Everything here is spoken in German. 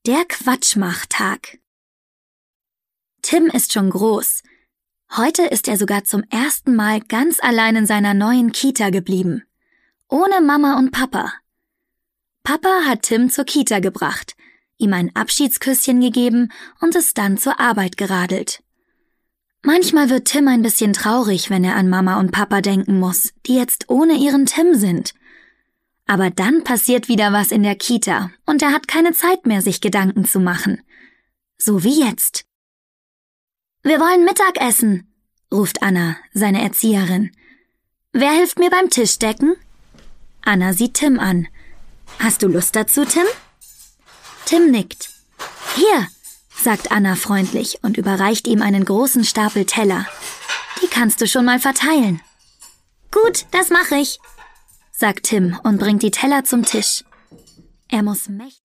Der Quatschmachtag. Tim ist schon groß. Heute ist er sogar zum ersten Mal ganz allein in seiner neuen Kita geblieben. Ohne Mama und Papa. Papa hat Tim zur Kita gebracht, ihm ein Abschiedsküsschen gegeben und ist dann zur Arbeit geradelt. Manchmal wird Tim ein bisschen traurig, wenn er an Mama und Papa denken muss, die jetzt ohne ihren Tim sind. Aber dann passiert wieder was in der Kita und er hat keine Zeit mehr, sich Gedanken zu machen. So wie jetzt. »Wir wollen Mittag essen«, ruft Anna, seine Erzieherin. »Wer hilft mir beim Tischdecken?« Anna sieht Tim an. »Hast du Lust dazu, Tim?« Tim nickt. »Hier«, sagt Anna freundlich und überreicht ihm einen großen Stapel Teller. »Die kannst du schon mal verteilen.« »Gut, das mache ich«, sagt Tim und bringt die Teller zum Tisch. Er muss mächtig